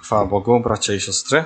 Chwała Bogu, bracia i siostry.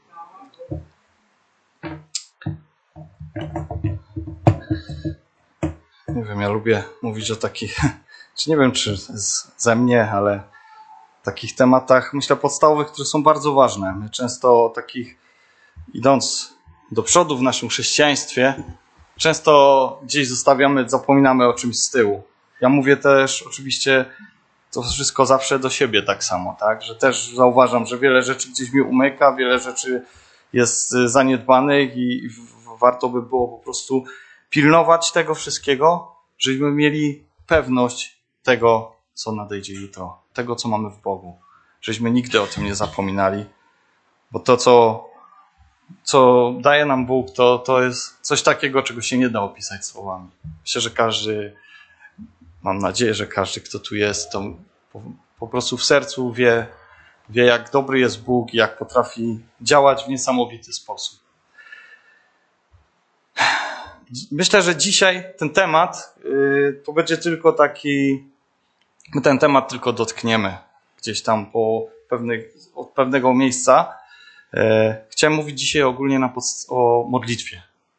Nie wiem, ja lubię mówić o takich, czy nie wiem, czy ze mnie, ale takich tematach, myślę, podstawowych, które są bardzo ważne. My często takich, idąc do przodu w naszym chrześcijaństwie, często gdzieś zapominamy o czymś z tyłu. Ja mówię też oczywiście to wszystko zawsze do siebie tak samo, tak? Że też zauważam, że wiele rzeczy gdzieś mi umyka, wiele rzeczy jest zaniedbanych i warto by było po prostu pilnować tego wszystkiego, żebyśmy mieli pewność tego, co nadejdzie jutro, tego, co mamy w Bogu. Żebyśmy nigdy o tym nie zapominali, bo to, co daje nam Bóg, to jest coś takiego, czego się nie da opisać słowami. Myślę, że mam nadzieję, że każdy, kto tu jest, to po prostu w sercu wie, jak dobry jest Bóg i jak potrafi działać w niesamowity sposób. Myślę, że dzisiaj ten temat to będzie tylko taki, my ten temat tylko dotkniemy gdzieś tam od pewnego miejsca. Chciałem mówić dzisiaj ogólnie o modlitwie.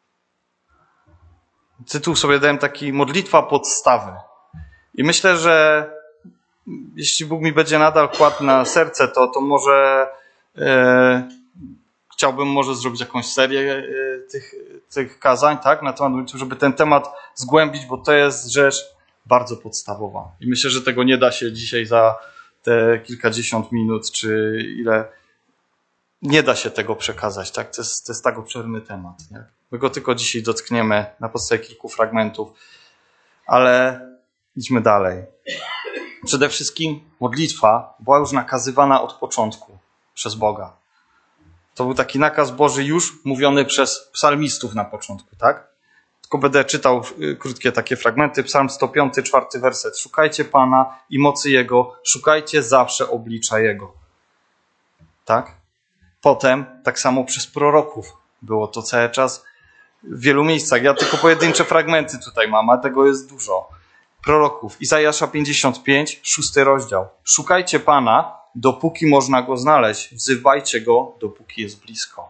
Tytuł sobie dałem taki: modlitwa podstawy. I myślę, że jeśli Bóg mi będzie nadal kładł na serce, to może chciałbym zrobić jakąś serię tych kazań, tak, na temat modlitwy, żeby ten temat zgłębić, bo to jest rzecz bardzo podstawowa. I myślę, że tego nie da się dzisiaj za te kilkadziesiąt minut, czy ile, nie da się tego przekazać, tak? To jest tak obszerny temat, nie? My go tylko dzisiaj dotkniemy na podstawie kilku fragmentów, ale idźmy dalej. Przede wszystkim modlitwa była już nakazywana od początku przez Boga. To był taki nakaz Boży już mówiony przez psalmistów na początku, tak? Tylko będę czytał krótkie takie fragmenty. Psalm 105, 4 werset. Szukajcie Pana i mocy Jego, szukajcie zawsze oblicza Jego. Tak? Potem tak samo przez proroków było to cały czas w wielu miejscach. Ja tylko pojedyncze fragmenty tutaj mam, a tego jest dużo. Proroków. Izajasza 55, 6 rozdział. Szukajcie Pana, dopóki można Go znaleźć. Wzywajcie Go, dopóki jest blisko.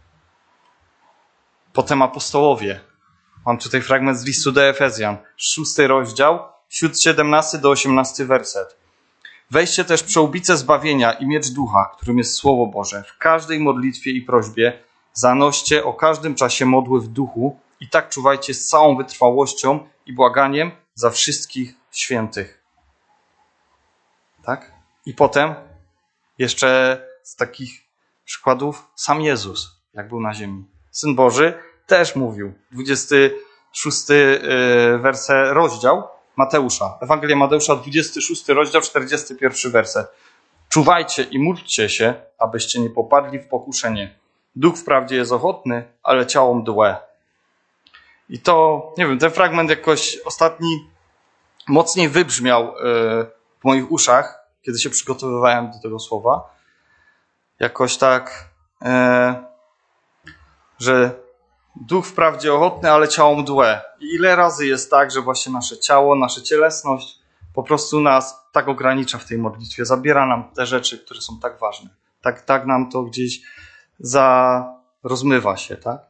Potem apostołowie. Mam tutaj fragment z listu do Efezjan. 6 rozdział, 17 do 18 werset. Weźcie też przełbicę zbawienia i miecz ducha, którym jest Słowo Boże. W każdej modlitwie i prośbie zanoście o każdym czasie modły w duchu i tak czuwajcie z całą wytrwałością i błaganiem za wszystkich świętych. Tak? I potem jeszcze z takich przykładów sam Jezus, jak był na ziemi. Syn Boży też mówił. 26 rozdział Mateusza. Ewangelia Mateusza, 26 rozdział, 41 werset. Czuwajcie i módlcie się, abyście nie popadli w pokuszenie. Duch wprawdzie jest ochotny, ale ciało mdłe. I to, nie wiem, ten fragment jakoś ostatni mocniej wybrzmiał w moich uszach, kiedy się przygotowywałem do tego słowa. Jakoś tak, że duch wprawdzie ochotny, ale ciało mdłe. I ile razy jest tak, że właśnie nasze ciało, nasza cielesność po prostu nas tak ogranicza w tej modlitwie, zabiera nam te rzeczy, które są tak ważne. Tak nam to gdzieś rozmywa się, tak?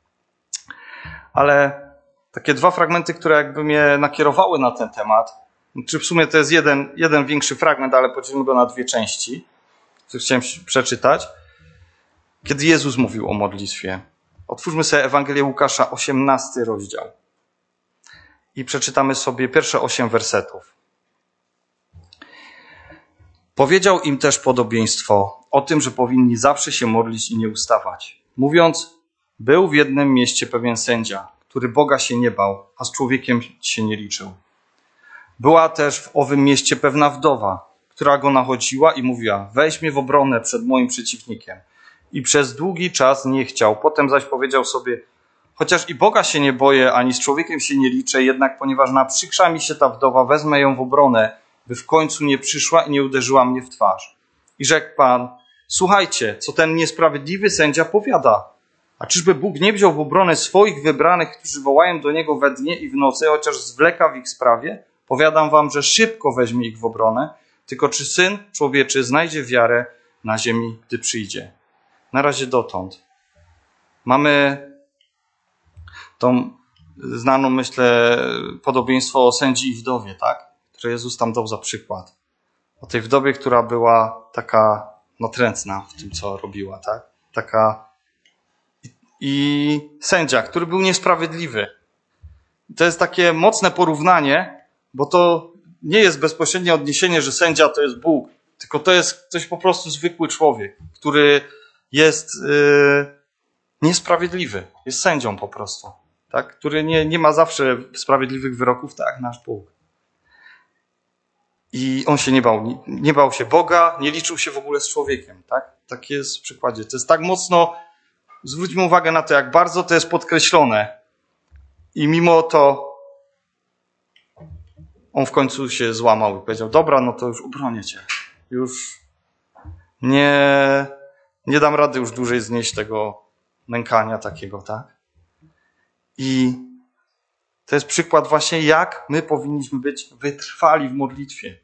Ale takie dwa fragmenty, które jakby mnie nakierowały na ten temat, czy w sumie to jest jeden większy fragment, ale podzielimy go na dwie części, co chciałem przeczytać. Kiedy Jezus mówił o modlitwie. Otwórzmy sobie Ewangelię Łukasza, 18 rozdział. I przeczytamy sobie pierwsze 8 wersetów. Powiedział im też podobieństwo o tym, że powinni zawsze się modlić i nie ustawać. Mówiąc, był w jednym mieście pewien sędzia, który Boga się nie bał, a z człowiekiem się nie liczył. Była też w owym mieście pewna wdowa, która go nachodziła i mówiła, weź mnie w obronę przed moim przeciwnikiem. I przez długi czas nie chciał. Potem zaś powiedział sobie, chociaż i Boga się nie boję, ani z człowiekiem się nie liczę, jednak ponieważ naprzykrza mi się ta wdowa, wezmę ją w obronę, by w końcu nie przyszła i nie uderzyła mnie w twarz. I rzekł Pan, słuchajcie, co ten niesprawiedliwy sędzia powiada. A czyżby Bóg nie wziął w obronę swoich wybranych, którzy wołają do Niego we dnie i w nocy, chociaż zwleka w ich sprawie? Powiadam wam, że szybko weźmie ich w obronę. Tylko czy Syn Człowieczy znajdzie wiarę na ziemi, gdy przyjdzie. Na razie dotąd. Mamy tą znaną, myślę, podobieństwo o sędzi i wdowie, tak? Które Jezus tam dał za przykład. O tej wdowie, która była taka natręcna w tym, co robiła, tak? Taka i sędzia, który był niesprawiedliwy. To jest takie mocne porównanie, bo to nie jest bezpośrednie odniesienie, że sędzia to jest Bóg, tylko to jest ktoś po prostu zwykły człowiek, który jest niesprawiedliwy, jest sędzią po prostu, tak? Który nie ma zawsze sprawiedliwych wyroków, tak jak nasz Bóg. I on się nie bał się Boga, nie liczył się w ogóle z człowiekiem, tak? Tak jest w przykładzie. To jest tak mocno, zwróćmy uwagę na to, jak bardzo to jest podkreślone. I mimo to on w końcu się złamał i powiedział, dobra, no to już obronię cię. Już nie dam rady już dłużej znieść tego nękania takiego, tak? I to jest przykład właśnie, jak my powinniśmy być wytrwali w modlitwie.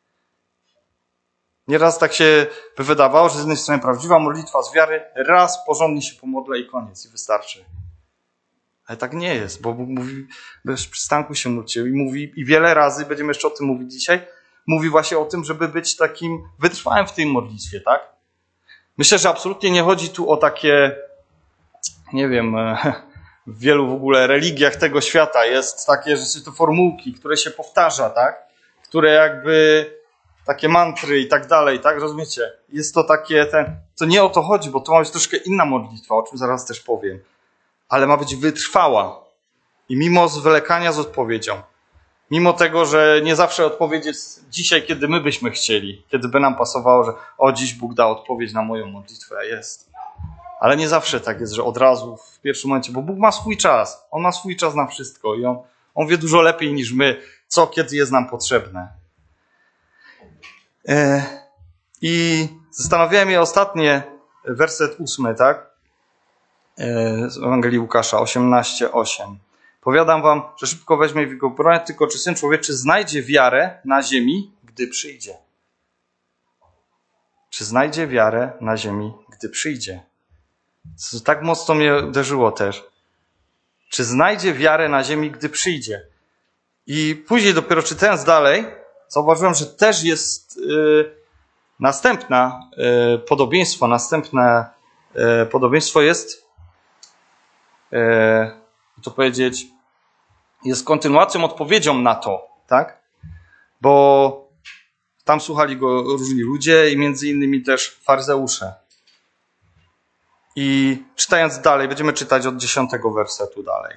Nieraz tak się by wydawało, że z jednej strony prawdziwa modlitwa z wiary, raz porządnie się pomodlę i koniec, i wystarczy. Ale tak nie jest, bo Bóg mówi, bez przystanku się módlcie i mówi, i wiele razy, będziemy jeszcze o tym mówić dzisiaj, mówi właśnie o tym, żeby być takim wytrwałym w tej modlitwie, tak? Myślę, że absolutnie nie chodzi tu o takie, nie wiem, w wielu w ogóle religiach tego świata jest takie, że są to formułki, które się powtarza, tak? Które jakby takie mantry i tak dalej, tak? Rozumiecie? Jest to takie, to nie o to chodzi, bo to ma być troszkę inna modlitwa, o czym zaraz też powiem. Ale ma być wytrwała. I mimo zwlekania z odpowiedzią, mimo tego, że nie zawsze odpowiedź jest dzisiaj, kiedy my byśmy chcieli, kiedy by nam pasowało, że dziś Bóg da odpowiedź na moją modlitwę, a jest. Ale nie zawsze tak jest, że od razu w pierwszym momencie, bo Bóg ma swój czas. On ma swój czas na wszystko i on wie dużo lepiej niż my, co kiedy jest nam potrzebne. I zastanawiałem się ostatnie, werset 8, tak? Z Ewangelii Łukasza 18:8. Powiadam wam, że szybko weźmie w jego obronę, tylko czy Syn Człowieczy znajdzie wiarę na ziemi, gdy przyjdzie? Czy znajdzie wiarę na ziemi, gdy przyjdzie? To tak mocno mnie uderzyło też. Czy znajdzie wiarę na ziemi, gdy przyjdzie? I później dopiero czytając dalej, zauważyłem, że też jest następne podobieństwo jest to powiedzieć, jest kontynuacją, odpowiedzią na to, tak? Bo tam słuchali go różni ludzie i między innymi też faryzeusze. I czytając dalej, będziemy czytać od 10 wersetu dalej.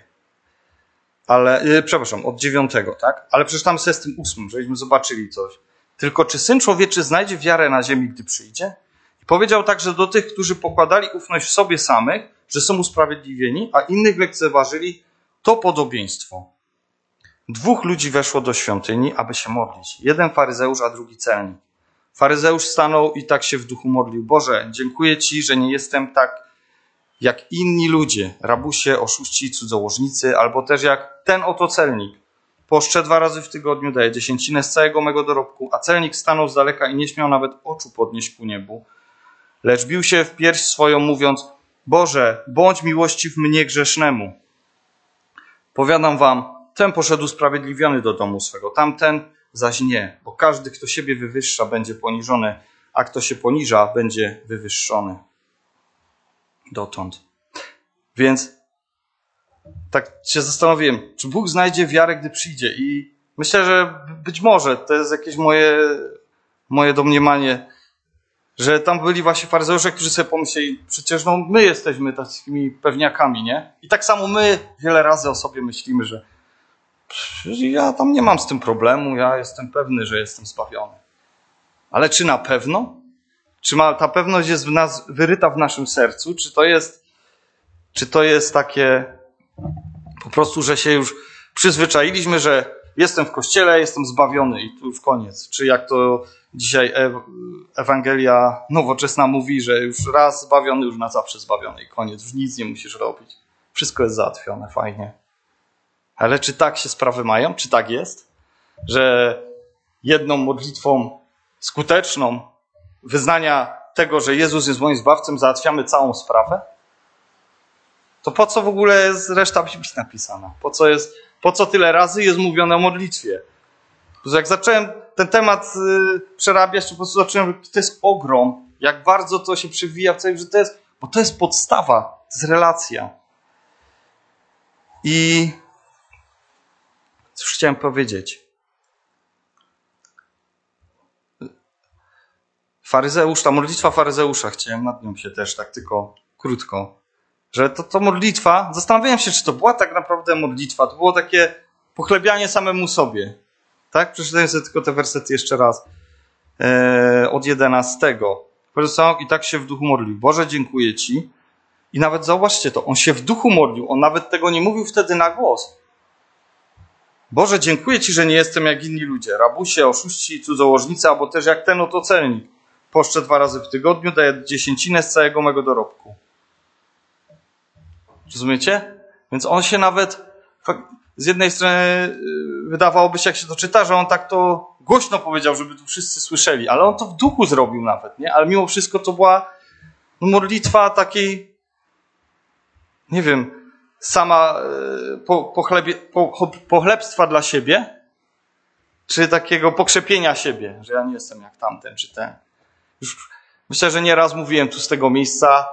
Od 9, tak? Ale przeczytamy sobie z tym 8, żebyśmy zobaczyli coś. Tylko czy Syn Człowieczy znajdzie wiarę na ziemi, gdy przyjdzie? I powiedział także do tych, którzy pokładali ufność w sobie samych, że są usprawiedliwieni, a innych lekceważyli, to podobieństwo. 2 ludzi weszło do świątyni, aby się modlić. Jeden faryzeusz, a drugi celnik. Faryzeusz stanął i tak się w duchu modlił. Boże, dziękuję Ci, że nie jestem tak jak inni ludzie, rabusie, oszuści, cudzołożnicy, albo też jak ten oto celnik. Poszczę 2 razy w tygodniu, daję 10 z całego mego dorobku, a celnik stanął z daleka i nie śmiał nawet oczu podnieść ku niebu. Lecz bił się w pierś swoją, mówiąc, Boże, bądź miłościw mnie grzesznemu. Powiadam wam, ten poszedł usprawiedliwiony do domu swego, tamten zaś nie, bo każdy, kto siebie wywyższa, będzie poniżony, a kto się poniża, będzie wywyższony. Dotąd. Więc tak się zastanowiłem, czy Bóg znajdzie wiarę, gdy przyjdzie. I myślę, że być może, to jest jakieś moje domniemanie, że tam byli właśnie faryzeusze, którzy sobie pomyśleli, przecież my jesteśmy takimi pewniakami, nie? I tak samo my wiele razy o sobie myślimy, że ja tam nie mam z tym problemu, ja jestem pewny, że jestem zbawiony. Ale czy na pewno? Czy ta pewność jest wyryta w naszym sercu? Czy to jest takie po prostu, że się już przyzwyczailiśmy, że jestem w kościele, jestem zbawiony i tu już koniec. Czy jak to dzisiaj Ewangelia nowoczesna mówi, że już raz zbawiony, już na zawsze zbawiony i koniec, już nic nie musisz robić. Wszystko jest załatwione, fajnie. Ale czy tak się sprawy mają? Czy tak jest? Że jedną modlitwą skuteczną wyznania tego, że Jezus jest moim zbawcą, załatwiamy całą sprawę? To po co w ogóle jest reszta Biblii napisana? Po co tyle razy jest mówione o modlitwie? Jak zacząłem ten temat przerabiać, to po prostu zacząłem, że to jest ogrom, jak bardzo to się przewija w całej, bo to jest podstawa, to jest relacja. I cóż chciałem powiedzieć? Ta modlitwa faryzeusza, chciałem nad nią się też tak tylko krótko, że to modlitwa, zastanawiałem się, czy to była tak naprawdę modlitwa, to było takie pochlebianie samemu sobie. Tak? Przeczytajmy sobie tylko te wersety jeszcze raz. Od 11. I tak się w duchu modlił. Boże, dziękuję Ci. I nawet zauważcie to, on się w duchu modlił, on nawet tego nie mówił wtedy na głos. Boże, dziękuję Ci, że nie jestem jak inni ludzie, rabusie, oszuści, cudzołożnicy, albo też jak ten oto celnik. Poszczę 2 razy w tygodniu, daję 10 z całego mego dorobku. Rozumiecie? Więc on się nawet, z jednej strony wydawałoby się, jak się to czyta, że on tak to głośno powiedział, żeby tu wszyscy słyszeli, ale on to w duchu zrobił nawet, nie? Ale mimo wszystko to była modlitwa takiej, nie wiem, sama pochlebstwa dla siebie, czy takiego pokrzepienia siebie, że ja nie jestem jak tamten czy ten. Już myślę, że nieraz mówiłem tu z tego miejsca,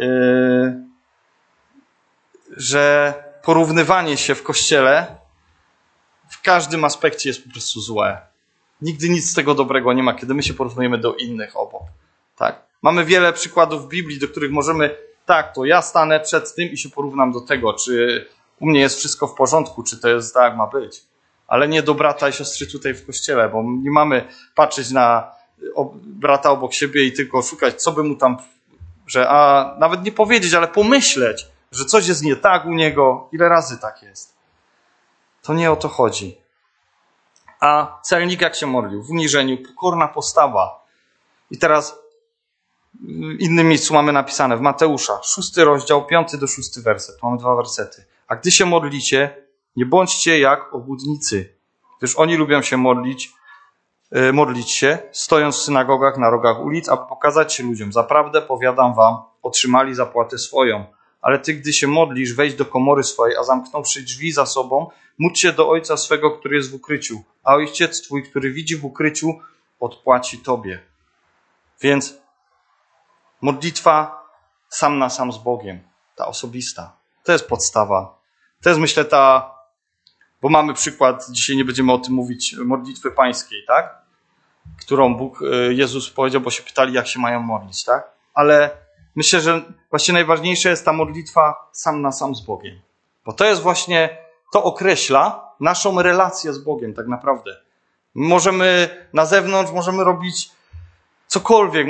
że porównywanie się w Kościele w każdym aspekcie jest po prostu złe. Nigdy nic z tego dobrego nie ma, kiedy my się porównujemy do innych obok. Tak? Mamy wiele przykładów w Biblii, do których możemy, tak, to ja stanę przed tym i się porównam do tego, czy u mnie jest wszystko w porządku, czy to jest tak, jak ma być. Ale nie do brata i siostry tutaj w Kościele, bo nie mamy patrzeć na brata obok siebie i tylko szukać, co by mu tam, nawet nie powiedzieć, ale pomyśleć, że coś jest nie tak u niego. Ile razy tak jest? To nie o to chodzi. A celnik jak się modlił? W uniżeniu, pokorna postawa. I teraz w innym miejscu mamy napisane w Mateusza, 6 rozdział, 5 do 6 werset. Mamy 2 wersety. A gdy się modlicie, nie bądźcie jak obłudnicy, gdyż oni lubią się modlić się, stojąc w synagogach na rogach ulic, aby pokazać się ludziom. Zaprawdę, powiadam wam, otrzymali zapłatę swoją. Ale ty, gdy się modlisz, wejdź do komory swojej, a zamknąwszy drzwi za sobą, módl się do Ojca swego, który jest w ukryciu. A Ojciec twój, który widzi w ukryciu, odpłaci tobie. Więc modlitwa sam na sam z Bogiem, ta osobista, to jest podstawa. To jest, myślę, bo mamy przykład, dzisiaj nie będziemy o tym mówić, modlitwy pańskiej, tak? Którą Jezus powiedział, bo się pytali, jak się mają modlić, tak? Ale myślę, że właśnie najważniejsza jest ta modlitwa sam na sam z Bogiem. Bo to jest właśnie, to określa naszą relację z Bogiem tak naprawdę. Możemy na zewnątrz, możemy robić cokolwiek,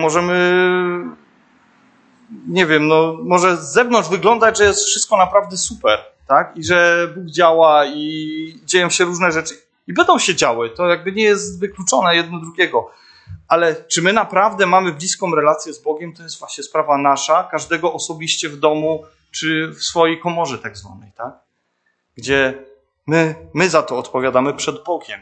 nie wiem, może z zewnątrz wyglądać, że jest wszystko naprawdę super, tak? I że Bóg działa i dzieją się różne rzeczy. I będą się działy, to jakby nie jest wykluczone jedno drugiego. Ale czy my naprawdę mamy bliską relację z Bogiem, to jest właśnie sprawa nasza, każdego osobiście w domu, czy w swojej komorze tak zwanej, tak? Gdzie my za to odpowiadamy przed Bogiem.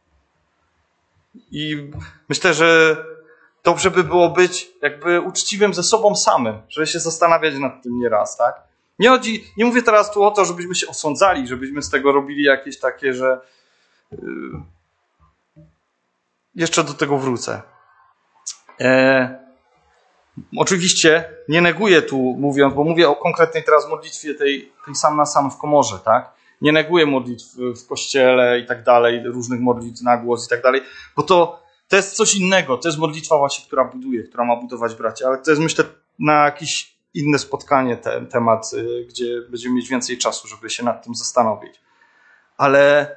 I myślę, że dobrze by było być jakby uczciwym ze sobą samym, żeby się zastanawiać nad tym nieraz, tak? Nie mówię teraz tu o to, żebyśmy się osądzali, żebyśmy z tego robili jakieś takie, że jeszcze do tego wrócę. Oczywiście nie neguję tu mówiąc, bo mówię o konkretnej teraz modlitwie tej sam na sam w komorze, tak? Nie neguję modlitw w kościele i tak dalej, różnych modlitw na głos i tak dalej, bo to jest coś innego, to jest modlitwa właśnie, która buduje, która ma budować bracia, ale to jest, myślę, na jakieś inne spotkanie ten temat, gdzie będziemy mieć więcej czasu, żeby się nad tym zastanowić. Ale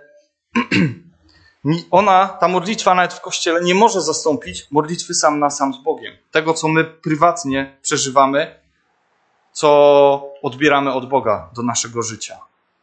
ta modlitwa nawet w Kościele nie może zastąpić modlitwy sam na sam z Bogiem. Tego, co my prywatnie przeżywamy, co odbieramy od Boga do naszego życia.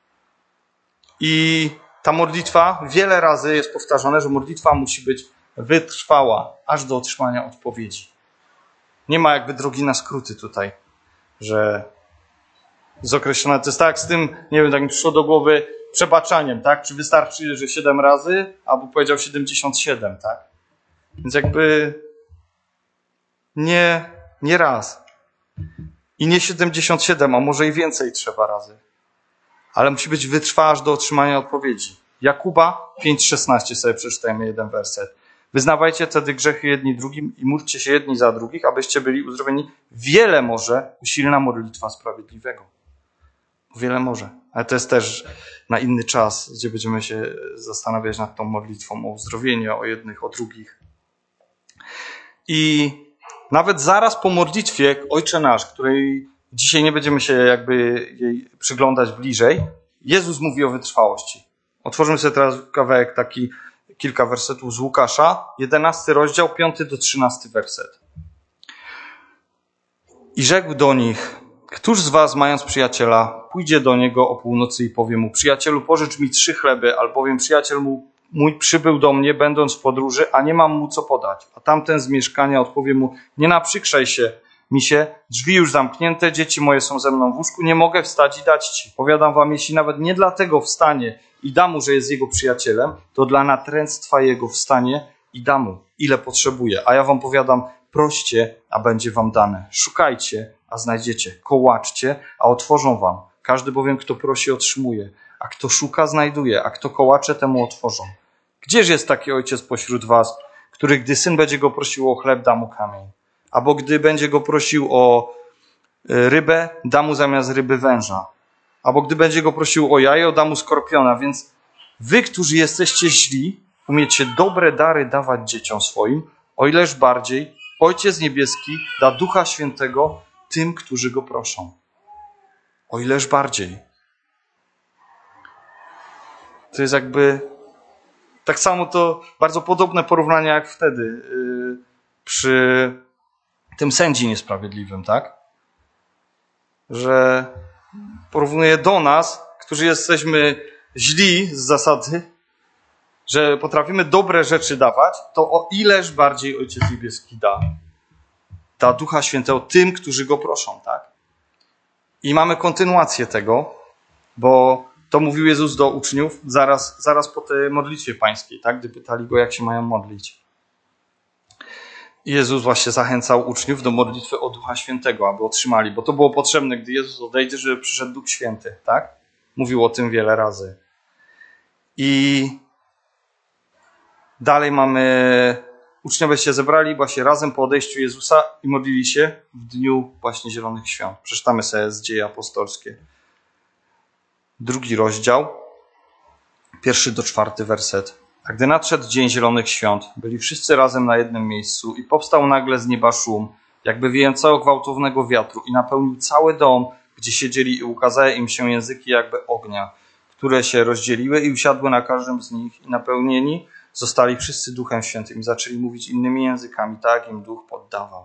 I ta modlitwa, wiele razy jest powtarzane, że modlitwa musi być wytrwała, aż do otrzymania odpowiedzi. Nie ma jakby drogi na skróty tutaj, że jest określone. To jest tak z tym, nie wiem, tak mi przyszło do głowy, przebaczaniem, tak? Czy wystarczy, że 7 razy, albo powiedział 77, tak? Więc jakby Nie raz. I nie 77, a może i więcej trzeba razy. Ale musi być wytrwała aż do otrzymania odpowiedzi. Jakuba 5,16 sobie przeczytajmy jeden werset. Wyznawajcie wtedy grzechy jedni drugim i módlcie się jedni za drugich, abyście byli uzdrowieni. Wiele może usilna modlitwa sprawiedliwego. Wiele może. Ale to jest też na inny czas, gdzie będziemy się zastanawiać nad tą modlitwą o uzdrowienie, o jednych, o drugich. I nawet zaraz po modlitwie Ojcze Nasz, której dzisiaj nie będziemy się jakby jej przyglądać bliżej, Jezus mówi o wytrwałości. Otworzymy sobie teraz kawałek taki, kilka wersetów z Łukasza, 11 rozdział, 5 do 13 werset. I rzekł do nich: któż z was, mając przyjaciela, pójdzie do niego o północy i powie mu: przyjacielu, pożycz mi 3 chleby, albowiem przyjaciel mój przybył do mnie, będąc w podróży, a nie mam mu co podać. A tamten z mieszkania odpowie mu: nie naprzykrzaj się mi się, drzwi już zamknięte, dzieci moje są ze mną w łóżku, nie mogę wstać i dać ci. Powiadam wam, jeśli nawet nie dlatego wstanie i da mu, że jest jego przyjacielem, to dla natręctwa jego wstanie i da mu, ile potrzebuje. A ja wam powiadam, proście, a będzie wam dane. Szukajcie, a znajdziecie. Kołaczcie, a otworzą wam. Każdy bowiem, kto prosi, otrzymuje. A kto szuka, znajduje. A kto kołacze, temu otworzą. Gdzież jest taki ojciec pośród was, który, gdy syn będzie go prosił o chleb, da mu kamień? Albo gdy będzie go prosił o rybę, da mu zamiast ryby węża. Albo gdy będzie go prosił o jajo, da mu skorpiona. Więc wy, którzy jesteście źli, umiecie dobre dary dawać dzieciom swoim, o ileż bardziej Ojciec Niebieski da Ducha Świętego tym, którzy go proszą. O ileż bardziej. To jest jakby tak samo to bardzo podobne porównanie jak wtedy przy tym sędzi niesprawiedliwym, tak? Że porównuje do nas, którzy jesteśmy źli z zasady, że potrafimy dobre rzeczy dawać, to o ileż bardziej Ojciec Niebieski da Ducha Świętego tym, którzy go proszą, tak? I mamy kontynuację tego, bo to mówił Jezus do uczniów zaraz po tej modlitwie pańskiej, tak? Gdy pytali go, jak się mają modlić. I Jezus właśnie zachęcał uczniów do modlitwy o Ducha Świętego, aby otrzymali, bo to było potrzebne, gdy Jezus odejdzie, żeby przyszedł Duch Święty, tak? Mówił o tym wiele razy. I dalej mamy, uczniowie się zebrali właśnie razem po odejściu Jezusa i modlili się w dniu właśnie Zielonych Świąt. Przeczytamy sobie z Dzieje Apostolskie. 2 rozdział, 1 do 4 werset. A gdy nadszedł dzień Zielonych Świąt, byli wszyscy razem na jednym miejscu i powstał nagle z nieba szum, jakby wiejącego gwałtownego wiatru i napełnił cały dom, gdzie siedzieli, i ukazały im się języki jakby ognia, które się rozdzieliły i usiadły na każdym z nich, i napełnieni zostali wszyscy Duchem Świętym i zaczęli mówić innymi językami, tak im Duch poddawał.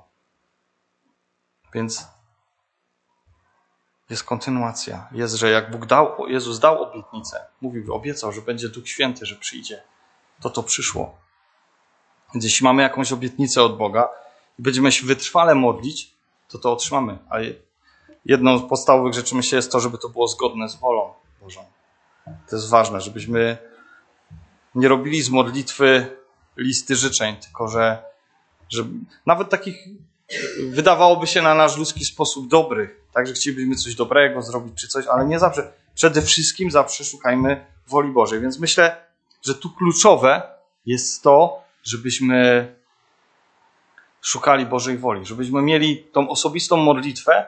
Więc jest kontynuacja. Jest, że jak Jezus dał obietnicę, obiecał, że będzie Duch Święty, że przyjdzie, to przyszło. Więc jeśli mamy jakąś obietnicę od Boga i będziemy się wytrwale modlić, to otrzymamy. A jedną z podstawowych rzeczy, myślę, jest to, żeby to było zgodne z wolą Bożą. To jest ważne, żebyśmy nie robili z modlitwy listy życzeń, tylko że nawet takich wydawałoby się na nasz ludzki sposób dobrych, tak, że chcielibyśmy coś dobrego zrobić czy coś, ale nie zawsze. Przede wszystkim zawsze szukajmy woli Bożej. Więc myślę, że tu kluczowe jest to, żebyśmy szukali Bożej woli, żebyśmy mieli tą osobistą modlitwę,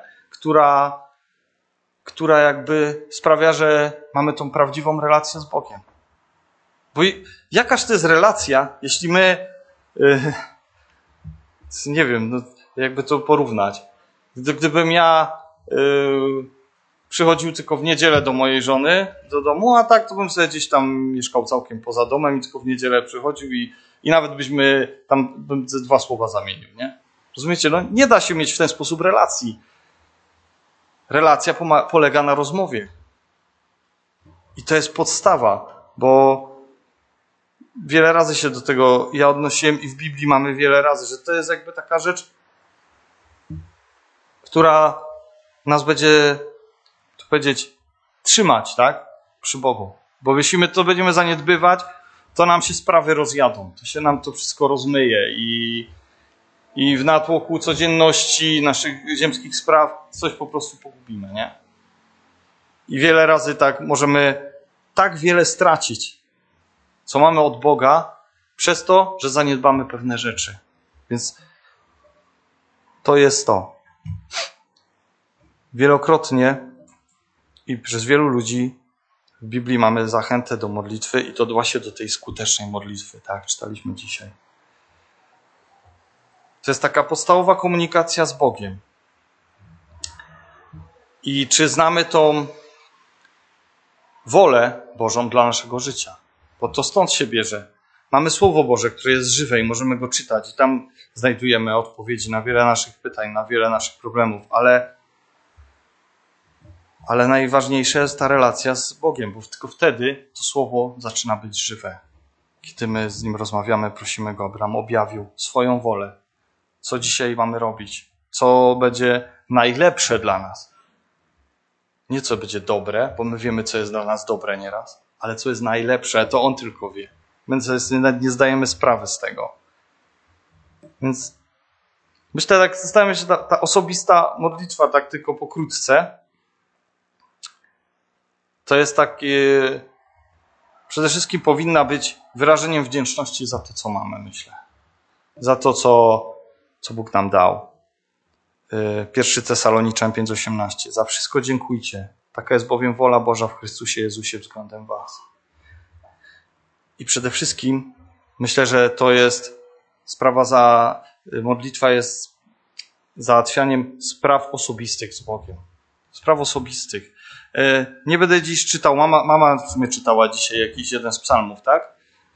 która jakby sprawia, że mamy tą prawdziwą relację z Bogiem. Bo jakaż to jest relacja, jeśli my nie wiem, jakby to porównać. Gdybym ja przychodził tylko w niedzielę do mojej żony, do domu, a tak to bym sobie gdzieś tam mieszkał całkiem poza domem i tylko w niedzielę przychodził i nawet bym 2 słowa zamienił, nie? Rozumiecie? No, nie da się mieć w ten sposób relacji. Relacja polega na rozmowie. I to jest podstawa, bo wiele razy się do tego ja odnosiłem i w Biblii mamy wiele razy, że to jest jakby taka rzecz, która nas będzie, to powiedzieć, trzymać, tak? Przy Bogu. Bo jeśli my to będziemy zaniedbywać, to nam się sprawy rozjadą. To się nam to wszystko rozmyje i w natłoku codzienności naszych ziemskich spraw coś po prostu pogubimy, nie? I wiele razy tak możemy tak wiele stracić, co mamy od Boga, przez to, że zaniedbamy pewne rzeczy. Więc to jest to. Wielokrotnie i przez wielu ludzi w Biblii mamy zachętę do modlitwy i to właśnie do tej skutecznej modlitwy, tak, czytaliśmy dzisiaj. To jest taka podstawowa komunikacja z Bogiem. I czy znamy tą wolę Bożą dla naszego życia? Bo to stąd się bierze. Mamy Słowo Boże, które jest żywe i możemy go czytać i tam znajdujemy odpowiedzi na wiele naszych pytań, na wiele naszych problemów, ale najważniejsza jest ta relacja z Bogiem, bo tylko wtedy to Słowo zaczyna być żywe. Kiedy my z Nim rozmawiamy, prosimy Go, aby nam objawił swoją wolę. Co dzisiaj mamy robić? Co będzie najlepsze dla nas? Nie co będzie dobre, bo my wiemy, co jest dla nas dobre nieraz, ale co jest najlepsze, to On tylko wie. Więc nie zdajemy sprawy z tego. Więc myślę, tak zastanawiam się, ta osobista modlitwa, tak tylko pokrótce, to jest takie, przede wszystkim powinna być wyrażeniem wdzięczności za to, co mamy, myślę. Za to, co Bóg nam dał. 1 Tesaloniczan 5:18. Za wszystko dziękujcie. Taka jest bowiem wola Boża w Chrystusie Jezusie względem was. I przede wszystkim myślę, że to jest modlitwa jest załatwianiem spraw osobistych z Bogiem. Spraw osobistych. Nie będę dziś czytał, mama w sumie czytała dzisiaj jakiś jeden z psalmów, tak?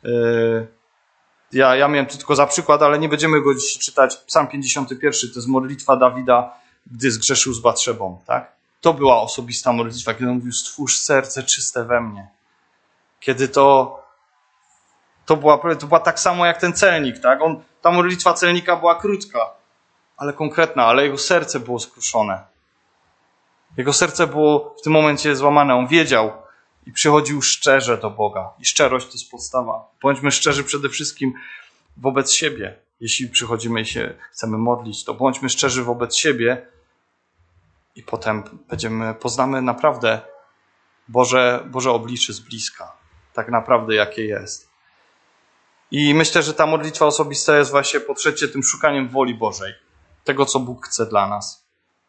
Ja miałem to tylko za przykład, ale nie będziemy go dziś czytać. Psalm 51 to jest modlitwa Dawida, gdy zgrzeszył z Batszebą, tak? To była osobista modlitwa, kiedy on mówił, stwórz serce czyste we mnie. Kiedy to była tak samo jak ten celnik, tak? Ta modlitwa celnika była krótka, ale konkretna, ale jego serce było skruszone. Jego serce było w tym momencie złamane. On wiedział i przychodził szczerze do Boga. I szczerość to jest podstawa. Bądźmy szczerzy przede wszystkim wobec siebie. Jeśli przychodzimy i się chcemy modlić, to bądźmy szczerzy wobec siebie i potem poznamy naprawdę Boże oblicze z bliska. Tak naprawdę jakie jest. I myślę, że ta modlitwa osobista jest właśnie po trzecie tym szukaniem woli Bożej. Tego, co Bóg chce dla nas.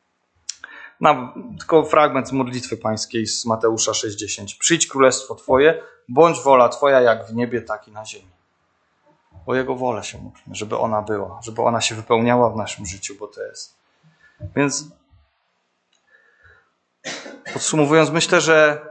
Tylko fragment z modlitwy pańskiej z Mateusza 6:10. Przyjdź królestwo Twoje, bądź wola Twoja jak w niebie, tak i na ziemi. O Jego wolę się módlmy, żeby ona była, żeby ona się wypełniała w naszym życiu, bo to jest. Więc podsumowując, myślę, że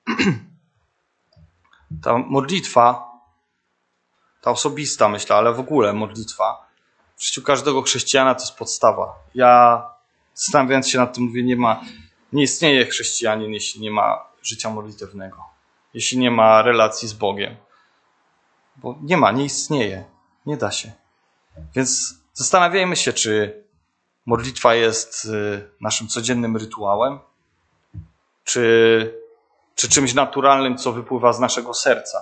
ta modlitwa, ta osobista myślę, ale w ogóle modlitwa w życiu każdego chrześcijana to jest podstawa. Ja zastanawiając się nad tym mówię, nie istnieje chrześcijanin, jeśli nie ma życia modlitewnego. Jeśli nie ma relacji z Bogiem. Bo nie istnieje. Nie da się. Więc zastanawiajmy się, czy modlitwa jest naszym codziennym rytuałem, czy czymś naturalnym, co wypływa z naszego serca.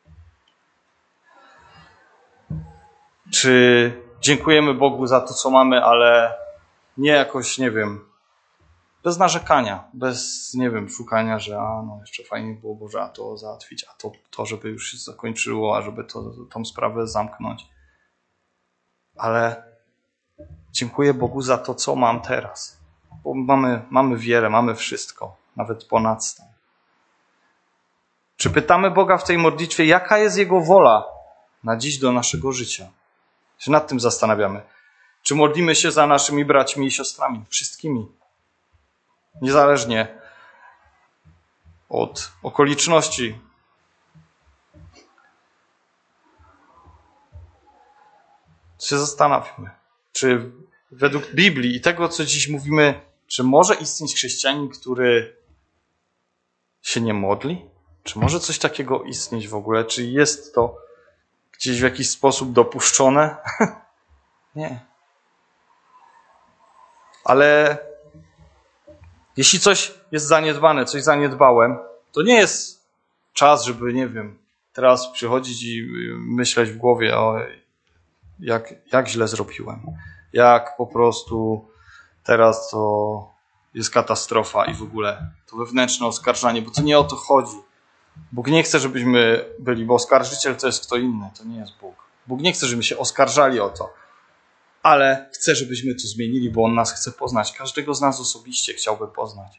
Czy dziękujemy Bogu za to, co mamy, ale nie jakoś, nie wiem, bez narzekania, bez, nie wiem, szukania, że jeszcze fajnie było Boże, a to załatwić, a to żeby już się zakończyło, a żeby tą sprawę zamknąć. Ale dziękuję Bogu za to, co mam teraz. Bo mamy wiele, mamy wszystko, nawet ponadto. Czy pytamy Boga w tej modlitwie, jaka jest Jego wola na dziś do naszego życia? Się nad tym zastanawiamy. Czy modlimy się za naszymi braćmi i siostrami? Wszystkimi. Niezależnie od okoliczności. Się zastanówmy, czy według Biblii i tego, co dziś mówimy, czy może istnieć chrześcijanin, który się nie modli? Czy może coś takiego istnieć w ogóle? Czy jest to gdzieś w jakiś sposób dopuszczone? Nie. Ale jeśli coś jest zaniedbane, coś zaniedbałem, to nie jest czas, żeby, nie wiem, teraz przychodzić i myśleć w głowie, jak źle zrobiłem. Jak po prostu teraz to jest katastrofa i w ogóle to wewnętrzne oskarżanie, bo to nie o to chodzi. Bóg nie chce, żebyśmy byli, bo oskarżyciel to jest kto inny, to nie jest Bóg. Bóg nie chce, żebyśmy się oskarżali o to, ale chce, żebyśmy to zmienili, bo On nas chce poznać. Każdego z nas osobiście chciałby poznać.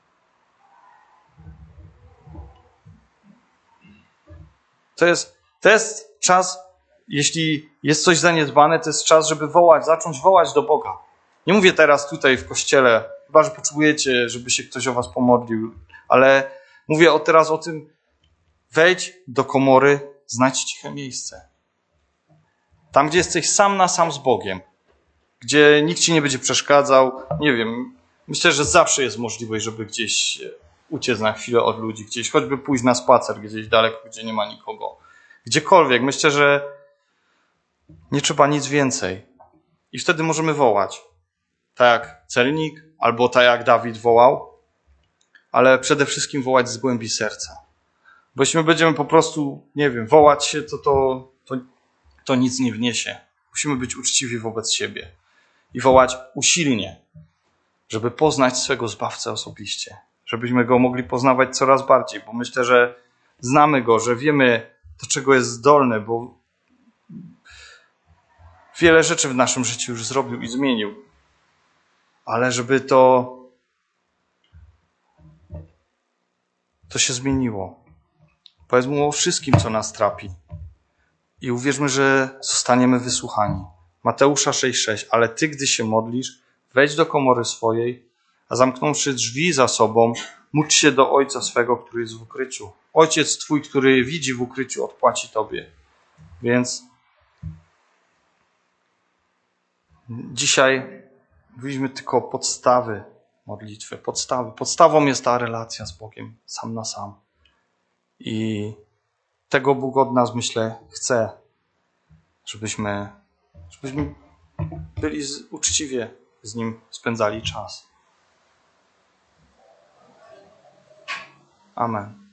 To jest czas, jeśli jest coś zaniedbane, to jest czas, żeby zacząć wołać do Boga. Nie mówię teraz tutaj w kościele, chyba że potrzebujecie, żeby się ktoś o was pomodlił, ale mówię teraz o tym, wejdź do komory, znajdź ciche miejsce. Tam, gdzie jesteś sam na sam z Bogiem, gdzie nikt ci nie będzie przeszkadzał, nie wiem, myślę, że zawsze jest możliwość, żeby gdzieś uciec na chwilę od ludzi, gdzieś choćby pójść na spacer, gdzieś daleko, gdzie nie ma nikogo. Gdziekolwiek. Myślę, że nie trzeba nic więcej. I wtedy możemy wołać. Tak jak celnik, albo tak jak Dawid wołał, ale przede wszystkim wołać z głębi serca. Bo jeśli my będziemy po prostu, nie wiem, wołać się, to nic nie wniesie. Musimy być uczciwi wobec siebie i wołać usilnie, żeby poznać swego Zbawcę osobiście. Żebyśmy Go mogli poznawać coraz bardziej, bo myślę, że znamy Go, że wiemy, do czego jest zdolny, bo wiele rzeczy w naszym życiu już zrobił i zmienił. Ale żeby to się zmieniło. Powiedz Mu o wszystkim, co nas trapi. I uwierzmy, że zostaniemy wysłuchani. Mateusza 6,6. Ale ty, gdy się modlisz, wejdź do komory swojej, a zamknąwszy drzwi za sobą, módl się do Ojca swego, który jest w ukryciu. Ojciec twój, który widzi w ukryciu, odpłaci tobie. Więc dzisiaj mówiliśmy tylko podstawy modlitwy. Podstawą jest ta relacja z Bogiem, sam na sam. I tego Bóg od nas, myślę, chce, żebyśmy byli uczciwie z Nim spędzali czas. Amen.